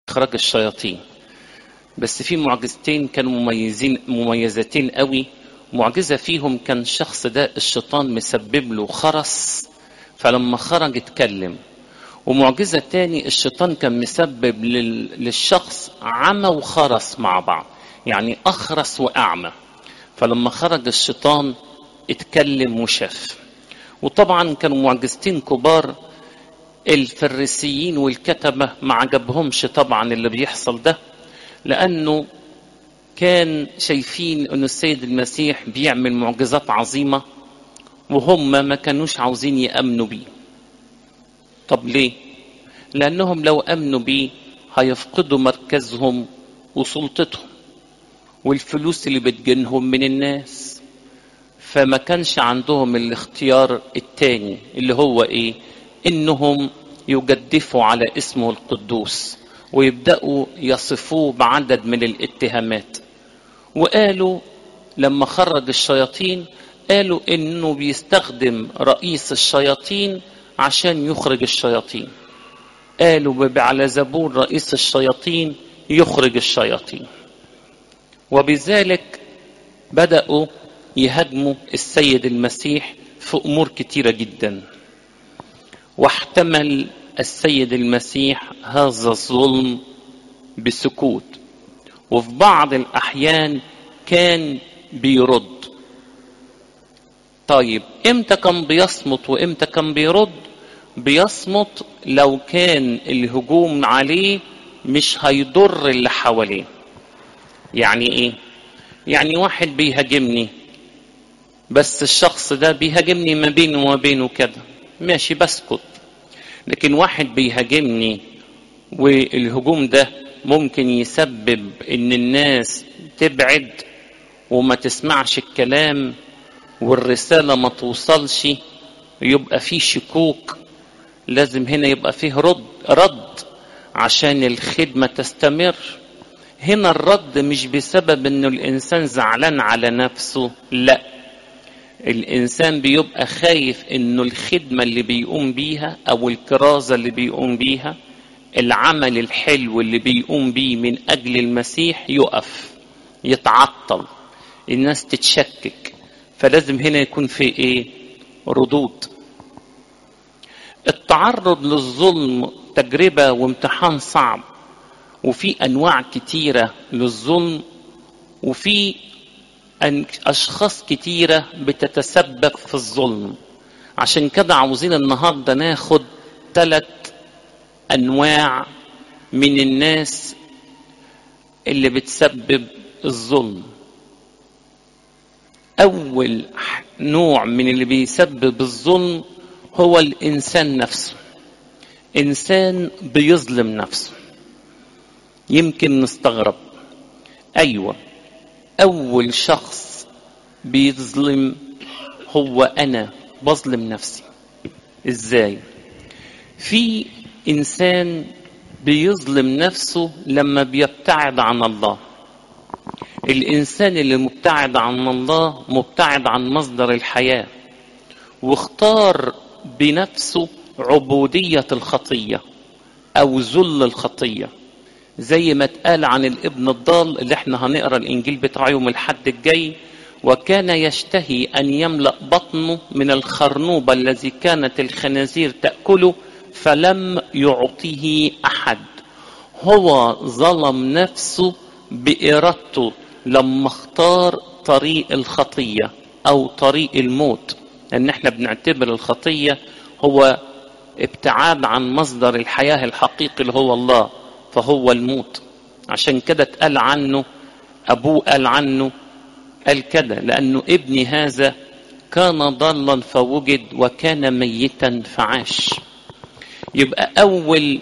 إخراج الشياطين. بس في معجزتين كانوا مميزتين قوي. معجزة فيهم كان الشخص ده الشيطان مسبب له خرس، فلما خرج اتكلم. ومعجزة تاني الشيطان كان مسبب للشخص عمى وخرس مع بعض، يعني أخرس وأعمى، فلما خرج الشيطان اتكلم وشاف. وطبعا كانوا معجزتين كبار. الفريسيين والكتبة ما عجبهمش طبعا اللي بيحصل ده، لأنه كان شايفين أن السيد المسيح بيعمل معجزات عظيمة وهم ما كانوش عاوزين يأمنوا بيه. طب ليه؟ لأنهم لو أمنوا بيه هيفقدوا مركزهم وسلطتهم والفلوس اللي بتجنهم من الناس، فما كانش عندهم الاختيار التاني اللي هو إيه؟ إنهم يجدفوا على اسمه القدوس ويبدأوا يصفوه بعدد من الاتهامات. وقالوا لما خرج الشياطين قالوا إنه بيستخدم رئيس الشياطين عشان يخرج الشياطين. قالوا ببعلزبول رئيس الشياطين يخرج الشياطين. وبذلك بدأوا يهاجموا السيد المسيح في أمور كتيرة جدا. واحتمل السيد المسيح هذا الظلم بسكوت، وفي بعض الأحيان كان بيرد. طيب امتى كان بيصمت وامتى كان بيرد؟ بيصمت لو كان الهجوم عليه مش هيضر اللي حواليه. يعني ايه؟ يعني واحد بيهاجمني بس الشخص ده بيهاجمني ما بينه وما بينه كده، ماشي بسكت. لكن واحد بيهاجمني والهجوم ده ممكن يسبب ان الناس تبعد وما تسمعش الكلام والرسالة ما توصلش، يبقى فيه شكوك. لازم هنا يبقى فيه رد عشان الخدمة تستمر. هنا الرد مش بسبب انه الانسان زعلان على نفسه، لا، الانسان بيبقى خايف انه الخدمة اللي بيقوم بيها او الكرازة اللي بيقوم بيها، العمل الحلو اللي بيقوم بيه من اجل المسيح يقف، يتعطل، الناس تتشكك. فلازم هنا يكون في ايه؟ ردود. التعرض للظلم تجربة وامتحان صعب، وفي انواع كتيرة للظلم، وفي اشخاص كتيرة بتتسبب في الظلم. عشان كده عاوزين النهاردة ناخد 3 انواع من الناس اللي بتسبب الظلم. اول نوع من اللي بيسبب الظلم هو الانسان نفسه. انسان بيظلم نفسه. يمكن نستغرب، ايوه، اول شخص بيظلم هو انا، بظلم نفسي. ازاي؟ في انسان بيظلم نفسه لما بيبتعد عن الله. الانسان اللي مبتعد عن الله مبتعد عن مصدر الحياة، واختار بنفسه عبودية الخطية او ذل الخطية، زي ما اتقال عن الابن الضال اللي احنا هنقرأ الانجيل بتاعه يوم الحد الجاي. وكان يشتهي ان يملأ بطنه من الخرنوب الذي كانت الخنازير تأكله فلم يعطيه احد. هو ظلم نفسه بإرادته لما اختار طريق الخطية او طريق الموت، لان احنا بنعتبر الخطية هو ابتعاد عن مصدر الحياة الحقيقي اللي هو الله، فهو الموت. عشان كده اتقال عنه، ابوه قال عنه، قال كده لانه ابني هذا كان ضالا فوجد وكان ميتا فعاش. يبقى اول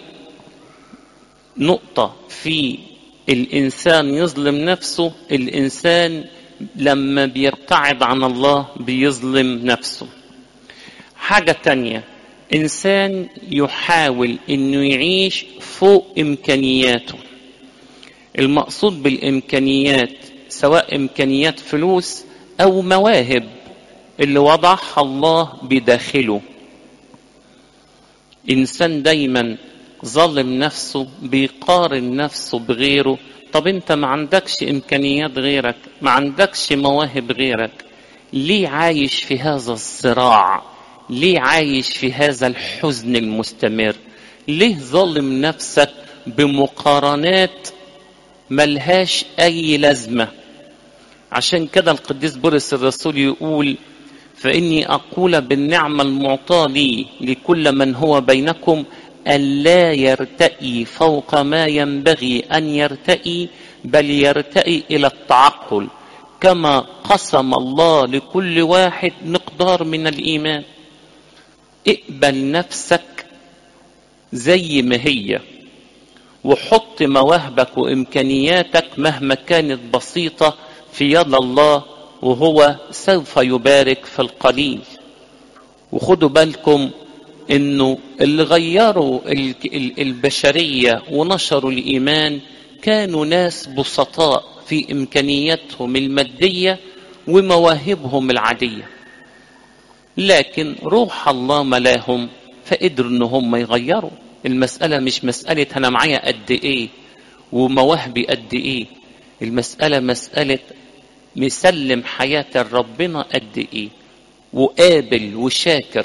نقطة في الانسان يظلم نفسه، الانسان لما بيبتعد عن الله بيظلم نفسه. حاجة تانية، انسان يحاول انه يعيش فوق امكانياته. المقصود بالامكانيات سواء امكانيات فلوس او مواهب اللي وضعها الله بداخله. انسان دايما ظالم نفسه، بيقارن نفسه بغيره. طب انت ما عندكش امكانيات غيرك، ما عندكش مواهب غيرك، ليه عايش في هذا الصراع؟ ليه عايش في هذا الحزن المستمر؟ ليه ظالم نفسك بمقارنات ملهاش اي لازمة؟ عشان كده القديس بولس الرسول يقول: فإني أقول بالنعمة المعطاة لي لكل من هو بينكم ألا يرتئي فوق ما ينبغي أن يرتئي، بل يرتئي إلى التعقل، كما قسم الله لكل واحد مقدار من الإيمان. اقبل نفسك زي ما هي، وحط مواهبك وإمكانياتك مهما كانت بسيطة في يد الله، وهو سوف يبارك في القليل. وخدوا بالكم انه اللي غيروا البشرية ونشروا الإيمان كانوا ناس بسطاء في إمكانياتهم المادية ومواهبهم العادية، لكن روح الله ملاهم فقدروا ان هم يغيروا. المسألة مش مسألة انا معايا قد ايه ومواهبي قد ايه، المسألة مسألة مسلم حياة ربنا قد ايه وقابل وشاكر.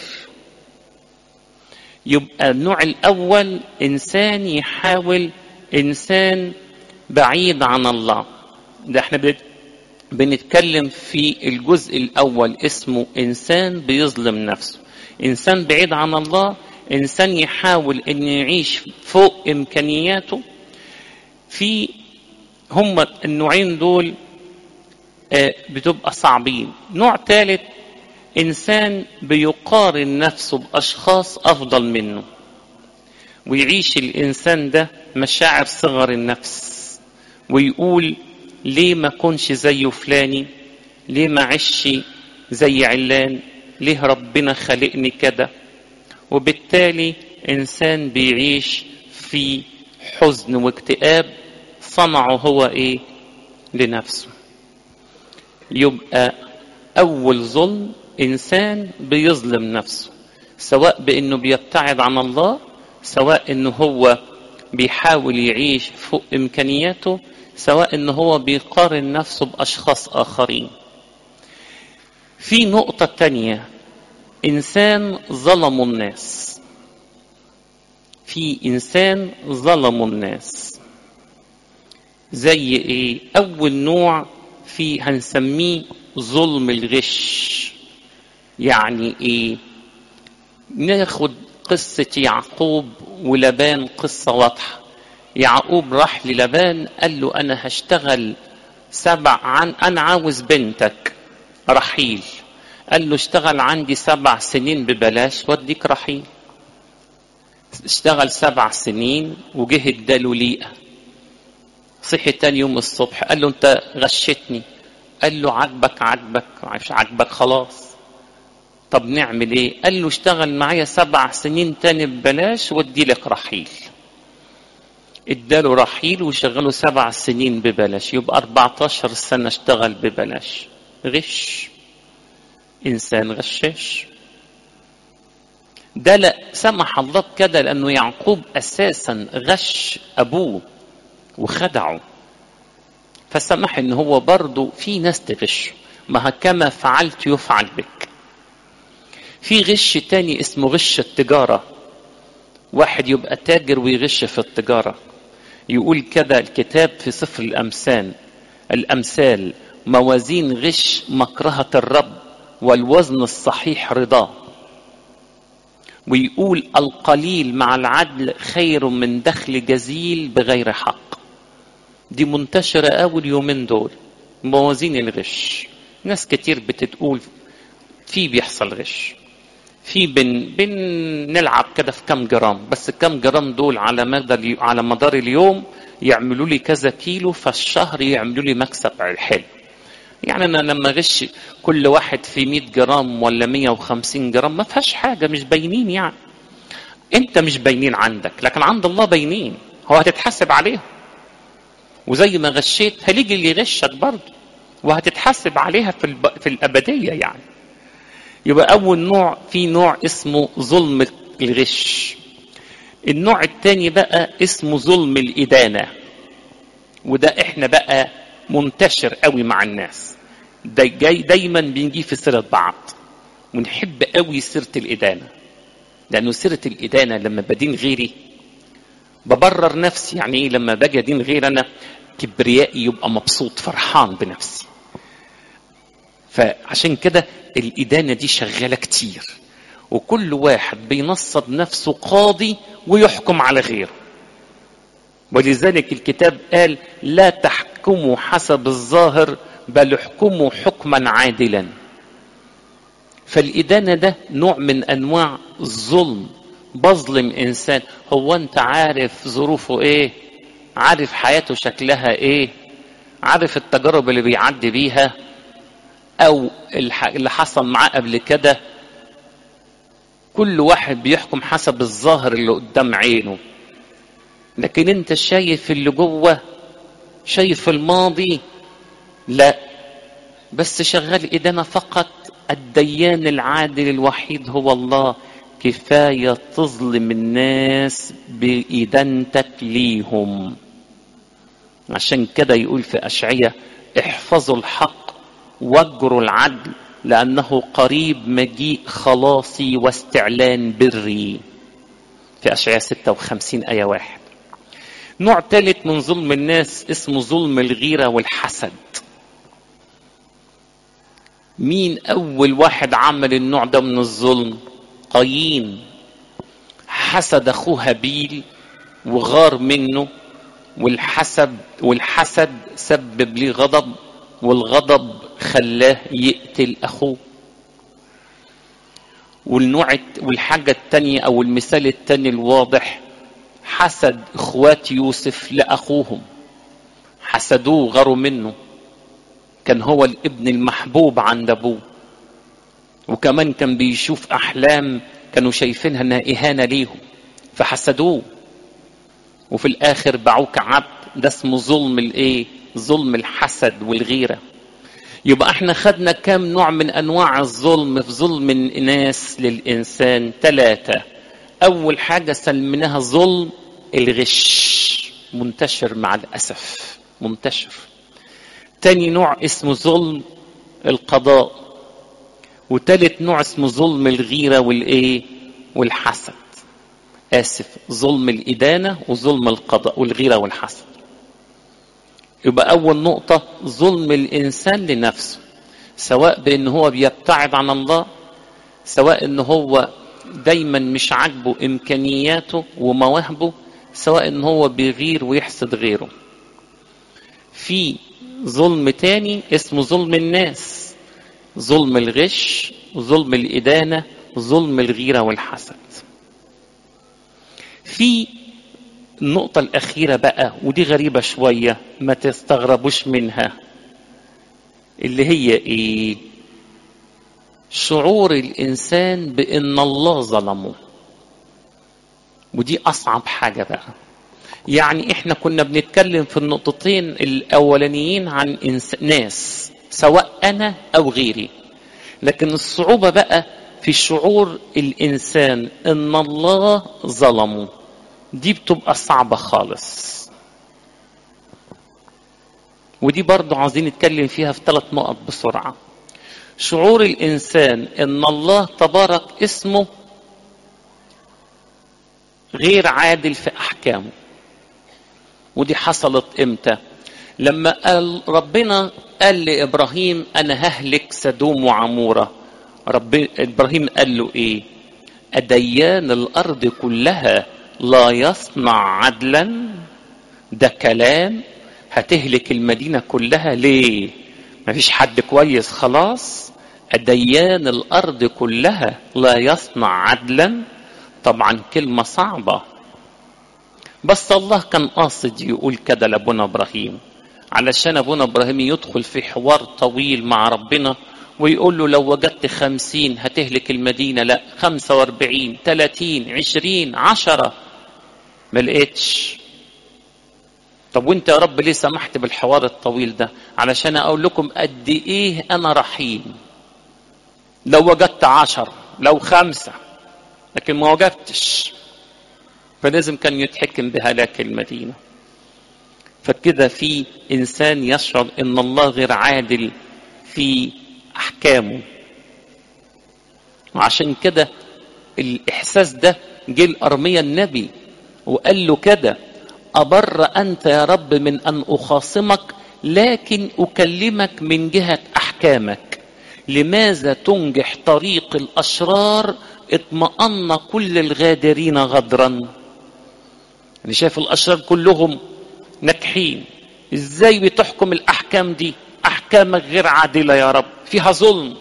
يبقى النوع الاول انسان يحاول، انسان بعيد عن الله. ده احنا بنتكلم في الجزء الاول اسمه انسان بيظلم نفسه. انسان بعيد عن الله، انسان يحاول ان يعيش فوق امكانياته. في هم النوعين دول بتبقى صعبين. نوع ثالث انسان بيقارن نفسه باشخاص افضل منه، ويعيش الانسان ده مشاعر صغر النفس، ويقول ليه ما كونش زي فلاني، ليه ما عيش زي علان، ليه ربنا خلقني كده. وبالتالي انسان بيعيش في حزن واكتئاب صنعه هو ايه لنفسه. يبقى اول ظلم انسان بيظلم نفسه، سواء بانه بيبتعد عن الله، سواء انه هو بيحاول يعيش فوق امكانياته، سواء انه هو بيقارن نفسه باشخاص اخرين. في نقطة تانية، انسان ظلموا الناس. في انسان ظلموا الناس زي ايه؟ اول نوع في هنسميه ظلم الغش. يعني ايه؟ ناخد قصة يعقوب ولبان، قصة واضحة. يعقوب راح للبان قال له انا هشتغل انا عاوز بنتك رحيل. قال له اشتغل عندي 7 سنين ببلاش واديك رحيل. اشتغل 7 سنين وجه اداله ليئة. صحي تاني يوم الصبح قال له انت غشتني. قال له عجبك خلاص. طب نعمل ايه؟ قال له اشتغل معايا 7 سنين تاني ببلاش وادي لك رحيل. اداله رحيل وشغله 7 سنين ببلاش، يبقى 14 سنة اشتغل ببلاش. غش، انسان غشاش. ده لا سمح الله بكده، لانه يعقوب اساسا غش ابوه وخدعه، فسمح ان هو برضو في ناس تغش. ما كما فعلت يفعل بك. في غش تاني اسمه غش التجارة. واحد يبقى تاجر ويغش في التجارة. يقول كده الكتاب في سفر الأمثال: موازين غش مكرهة الرب، والوزن الصحيح رضاه. ويقول القليل مع العدل خير من دخل جزيل بغير حق. دي منتشرة أول يومين دول، موازين الغش. ناس كتير بتقول في بيحصل غش، في بنلعب كده في كم جرام، بس كم جرام دول على مدار اليوم يعملوا لي كذا كيلو، فالشهر يعملوا لي مكسب حلو. يعني انا لما غش كل واحد في 100 جرام ولا 150 جرام ما فيهاش حاجة، مش باينين. يعني انت مش باينين عندك، لكن عند الله باينين، هو هتتحاسب عليهم. وزي ما غشيت هيجي اللي يغشك برضه، وهتتحاسب عليها في الأبدية. يعني يبقى أول نوع، في نوع اسمه ظلم الغش. النوع التاني بقى اسمه ظلم الإدانة، وده احنا بقى منتشر قوي مع الناس، ده جاي دايما بنجي في سيرة بعض ونحب قوي سيرة الإدانة، لأنه سيرة الإدانة لما بدين غيري ببرر نفسي. يعني ايه لما باجي ادين غير انا؟ كبريائي يبقى مبسوط فرحان بنفسي. فعشان كده الإدانة دي شغالة كتير، وكل واحد بينصب نفسه قاضي ويحكم على غيره. ولذلك الكتاب قال لا تحكموا حسب الظاهر بل احكموا حكما عادلا. فالإدانة ده نوع من أنواع الظلم، بظلم إنسان. هو أنت عارف ظروفه إيه؟ عارف حياته شكلها إيه؟ عارف التجارب اللي بيعدي بيها أو اللي حصل معاه قبل كده؟ كل واحد بيحكم حسب الظاهر اللي قدام عينه، لكن أنت شايف اللي جوه، شايف الماضي؟ لا، بس شغال إدانة فقط. الديان العادل الوحيد هو الله. كفاية تظلم الناس بإدانتك ليهم. عشان كده يقول في أشعية احفظوا الحق واجروا العدل لأنه قريب مجيء خلاصي واستعلان بري، في أشعية 56 آية 1. نوع ثالث من ظلم الناس اسمه ظلم الغيرة والحسد. مين أول واحد عمل النوع ده من الظلم؟ قايين. حسد أخوه هابيل وغار منه، والحسد سبب ليه غضب، والغضب خلاه يقتل أخوه. والحاجة التانية أو المثال التاني الواضح، حسد إخوات يوسف لأخوهم، حسدوه غاروا منه، كان هو الابن المحبوب عند أبوه، وكمان كان بيشوف أحلام كانوا شايفينها أنها إهانة ليهم فحسدوه، وفي الآخر باعوه كعبد. ده اسمه ظلم الإيه؟ ظلم الحسد والغيرة. يبقى احنا خدنا كام نوع من أنواع الظلم في ظلم الناس للإنسان؟ 3. أول حاجة سميناها ظلم الغش، منتشر مع الأسف، منتشر. تاني نوع اسمه ظلم القضاء، وتالت نوع اسمه ظلم الغيرة والإيه؟ والحسد. ظلم الإدانة وظلم القضاء والغيرة والحسد. يبقى أول نقطة ظلم الإنسان لنفسه، سواء بأنه هو بيبتعد عن الله، سواء أنه هو دايما مش عاجبه إمكانياته ومواهبه، سواء أنه هو بيغير ويحسد غيره. في ظلم تاني اسمه ظلم الناس، ظلم الغش وظلم الإدانة وظلم الغيرة والحسد. في النقطة الأخيرة بقى، ودي غريبة شوية ما تستغربوش منها، اللي هي إيه؟ شعور الإنسان بأن الله ظلمه. ودي أصعب حاجة بقى. يعني إحنا كنا بنتكلم في النقطتين الأولانيين عن ناس، سواء أنا أو غيري، لكن الصعوبة بقى في شعور الإنسان أن الله ظلمه. دي بتبقى صعبة خالص، ودي برضو عايزين نتكلم فيها في 3 نقط بسرعة. شعور الإنسان أن الله تبارك اسمه غير عادل في أحكامه. ودي حصلت إمتى؟ لما ربنا قال لإبراهيم أنا ههلك سدوم وعمورة، إبراهيم قال له إيه؟ أديان الأرض كلها لا يصنع عدلا؟ ده كلام؟ هتهلك المدينة كلها ليه؟ مفيش حد كويس خلاص؟ أديان الأرض كلها لا يصنع عدلا؟ طبعا كلمة صعبة، بس الله كان قاصد يقول كده لأبونا إبراهيم، علشان أبونا إبراهيم يدخل في حوار طويل مع ربنا ويقول له لو وجدت 50 هتهلك المدينة، لا 45 30 20 10 ما لقيتش. طب وانت يا رب ليه سمحت بالحوار الطويل ده؟ علشان اقول لكم قد ايه انا رحيم. لو وجدت 10 لو 5، لكن ما وجدتش. فلازم كان يتحكم بهلاك المدينة. فكده في إنسان يشعر إن الله غير عادل في أحكامه، وعشان كده الإحساس ده جه لأرميا النبي وقال له كده: أبر أنت يا رب من أن أخاصمك، لكن أكلمك من جهة أحكامك. لماذا تنجح طريق الأشرار؟ اطمأن كل الغادرين غدرا. أنا شايف الأشرار كلهم ناجحين، إزاي بتحكم الأحكام دي؟ أحكامك غير عادلة يا رب، فيها ظلم.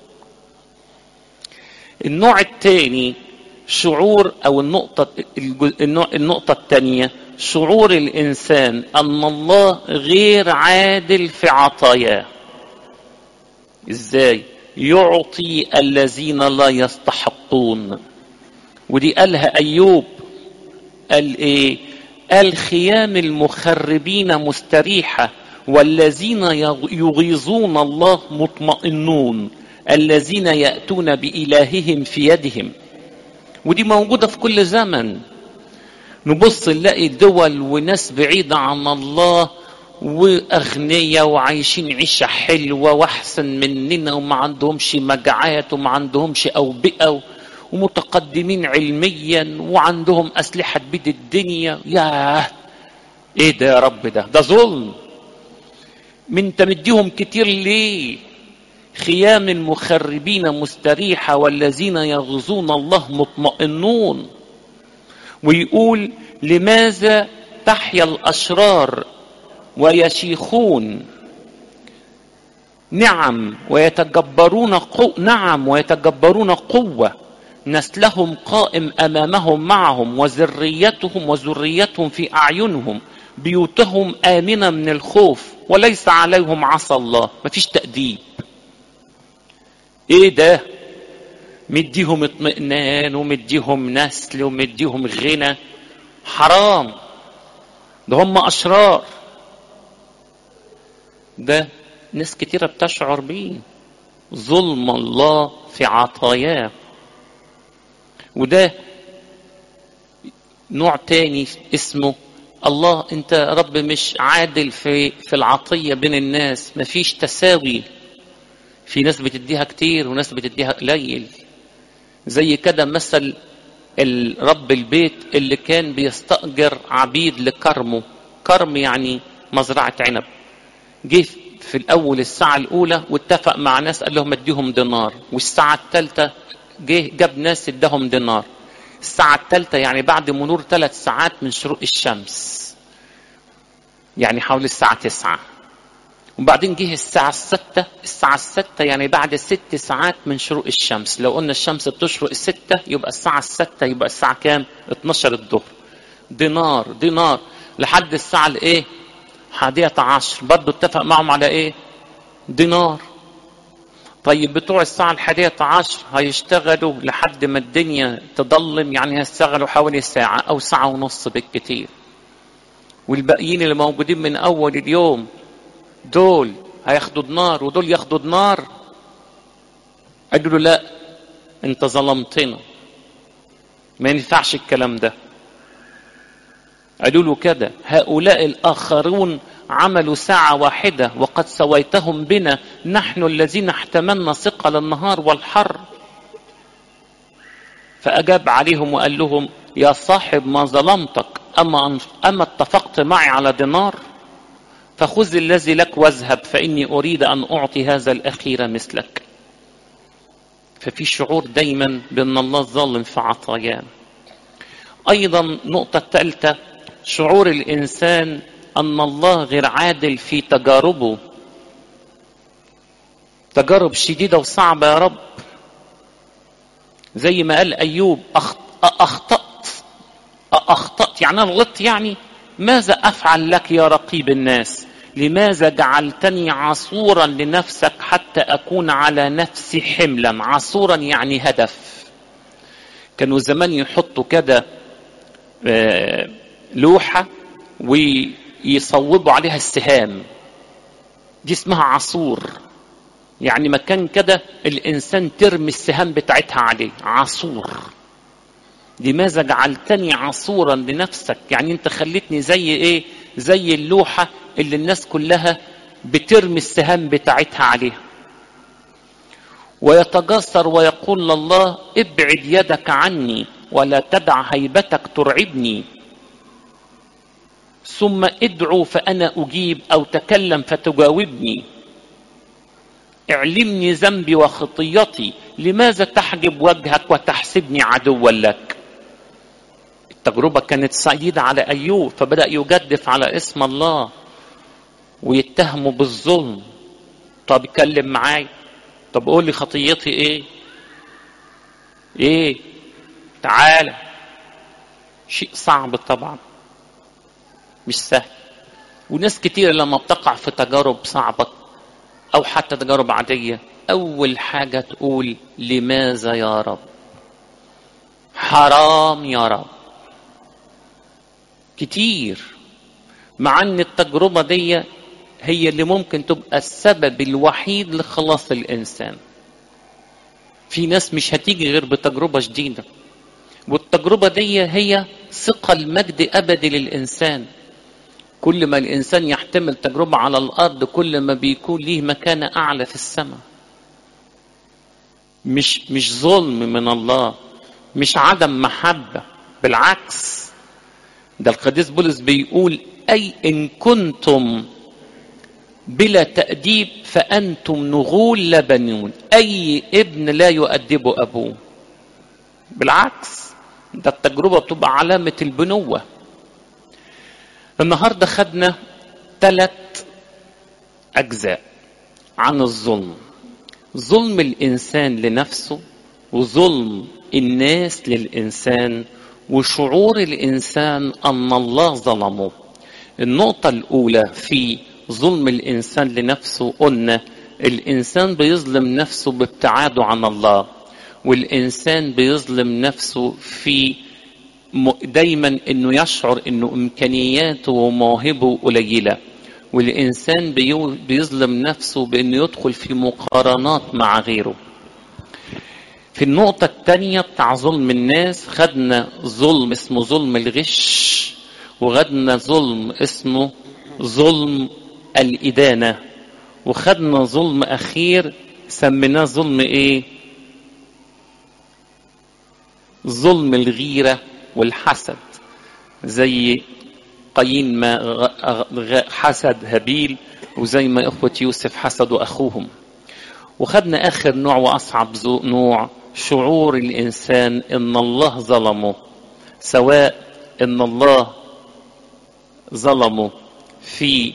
النوع الثاني شعور، أو النقطة الثانية شعور الإنسان أن الله غير عادل في عطاياه. إزاي؟ يعطي الذين لا يستحقون. ودي قالها أيوب، قال إيه؟ قال: خيام المخربين مستريحة، والذين يغيظون الله مطمئنون، الذين يأتون بإلههم في يدهم. ودي موجودة في كل زمن. نبص نلاقي دول وناس بعيدة عن الله وأغنياء وعايشين عيشة حلوة وأحسن مننا، وما عندهمش مجاعات وما عندهمش أوبئة، ومتقدمين علميا وعندهم أسلحة بيد الدنيا. ياه، إيه ده يا رب؟ ده ظلم. من تمديهم كتير ليه؟ خيام المخربين مستريحة، والذين يغزون الله مطمئنون. ويقول: لماذا تحيا الأشرار ويشيخون؟ نعم ويتجبرون قوة، نسلهم قائم أمامهم معهم، وذريتهم في أعينهم، بيوتهم آمنة من الخوف، وليس عليهم عصا الله. مفيش تأديب. ايه ده؟ مديهم اطمئنان ومديهم نسل ومديهم غنى. حرام، ده هم أشرار. ده ناس كتيرة بتشعر بيه ظلم الله في عطاياه. وده نوع تاني اسمه الله انت رب مش عادل في العطية بين الناس، مفيش تساوي. في ناس بتديها كتير وناس بتديها قليل. زي كده مثل رب البيت اللي كان بيستأجر عبيد لكرمه. كرم يعني مزرعة عنب. جه في الأول الساعة الأولى واتفق مع ناس قال لهم اديهم دينار، والساعة الثالثة جاب ناس ادهم دينار. الساعة الثالثة يعني بعد مرور 3 ساعات من شروق الشمس، يعني حوالي الساعة 9. وبعدين جه الساعة 6. الساعة 6 يعني بعد 6 ساعات من شروق الشمس. لو قلنا الشمس بتشرق 6 يبقى الساعة 6 يبقى الساعة كام؟ 12 الظهر. دينار لحد الساعة الايه؟ 11 برضو اتفق معهم على ايه؟ دينار. طيب بتوع الساعة 11 هيشتغلوا لحد ما الدنيا تضلم، يعني هيشتغلوا حوالي ساعة أو ساعة ونص بالكتير. والباقيين اللي موجودين من أول اليوم دول هياخدوا دينار ودول ياخدوا دينار. قالوا له: لا، انت ظلمتنا، ما ينفعش الكلام ده. قالوا له كده: هؤلاء الآخرون عملوا ساعة واحدة وقد سويتهم بنا، نحن الذين احتملنا ثقل النهار والحر. فأجاب عليهم وقال لهم: يا صاحب ما ظلمتك، أما اتفقت معي على دينار؟ فخذ الذي لك واذهب، فإني أريد أن أعطي هذا الأخير مثلك. ففي شعور دايما بأن الله ظالم في عطاياه. أيضا نقطة ثالثة شعور الإنسان أن الله غير عادل في تجاربه. تجارب شديدة وصعبة يا رب، زي ما قال أيوب: أخطأت يعني أنا غلطت، يعني ماذا أفعل لك يا رقيب الناس؟ لماذا جعلتني عصورا لنفسك حتى أكون على نفسي حملا؟ عصورا يعني هدف. كانوا زمان يحطوا كده لوحة ويصوبوا عليها السهام، دي اسمها عصور. يعني مكان كده الإنسان ترمي السهام بتاعتها عليه، عصور. لماذا جعلتني عصورا لنفسك؟ يعني انت خليتني زي ايه؟ زي اللوحة اللي الناس كلها بترمي السهام بتاعتها عليها. ويتجسر ويقول لله ابعد يدك عني ولا تدع هيبتك ترعبني. ثم ادعو فأنا أجيب أو تكلم فتجاوبني. اعلمني ذنبي وخطيتي، لماذا تحجب وجهك وتحسبني عدوا لك؟ التجربة كانت شديدة على أيوب، فبدأ يجدف على اسم الله ويتهمه بالظلم. طب اتكلم معاي، طب قول لي خطيتي ايه تعالى. شيء صعب طبعا، مش سهل. وناس كتير لما بتقع في تجارب صعبة او حتى تجارب عادية، اول حاجة تقول لماذا يا رب، حرام يا رب. كتير، مع ان التجربة دي هي اللي ممكن تبقى السبب الوحيد لخلاص الانسان. في ناس مش هتيجي غير بتجربة جديدة، والتجربة دي هي ثقة المجد أبدي للإنسان. كل ما الإنسان يحتمل تجربة على الأرض كل ما بيكون ليه مكانة أعلى في السماء. مش ظلم من الله، مش عدم محبة، بالعكس. ده القديس بولس بيقول أي إن كنتم بلا تأديب فأنتم نغول لا بنون. أي ابن لا يؤدب أبوه. بالعكس، ده التجربة بتبقى علامة البنوة. النهاردة خدنا 3 أجزاء عن الظلم: ظلم الإنسان لنفسه، وظلم الناس للإنسان، وشعور الإنسان أن الله ظلمه. النقطة الأولى في ظلم الإنسان لنفسه، قلنا الإنسان بيظلم نفسه بابتعاده عن الله، والإنسان بيظلم نفسه في دايما إنه يشعر إنه إمكانياته ومواهبه قليلة، والإنسان بيظلم نفسه بإنه يدخل في مقارنات مع غيره. في النقطة الثانية بتاع ظلم الناس خدنا ظلم اسمه ظلم الغش، وخدنا ظلم اسمه ظلم الإدانة، وخدنا ظلم أخير سميناه ظلم إيه؟ ظلم الغيرة والحسد، زي قايين ما حسد هابيل، وزي ما إخوة يوسف حسدوا أخوهم. وخدنا آخر نوع وأصعب نوع، شعور الإنسان إن الله ظلمه، سواء إن الله ظلمه في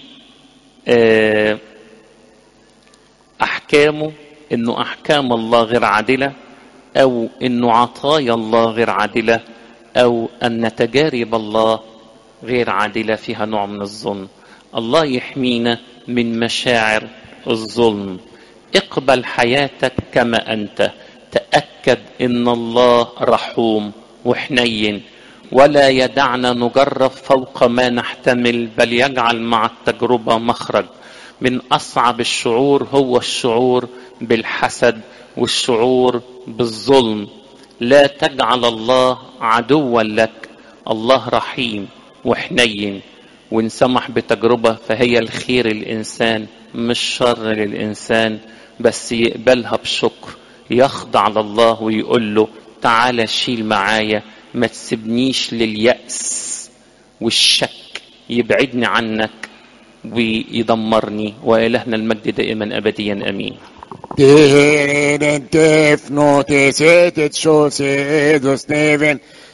أحكامه، إنه أحكام الله غير عادلة، أو إنه عطايا الله غير عادلة، أو أن تجارب الله غير عادلة فيها نوع من الظلم. الله يحمينا من مشاعر الظلم. اقبل حياتك كما أنت، تأكد إن الله رحوم وحنين، ولا يدعنا نجرب فوق ما نحتمل، بل يجعل مع التجربة مخرج. من أصعب الشعور هو الشعور بالحسد والشعور بالظلم. لا تجعل الله عدوا لك، الله رحيم وحنين، وإن سمح بتجربة فهي الخير للإنسان مش شر للإنسان، بس يقبلها بشكر، يخضع لله ويقول له تعالى شيل معايا، ما تسيبنيش لليأس والشك يبعدني عنك ويدمرني. وإلهنا المجد دائما أبديا أمين. Det är den definitivt så ser du sneven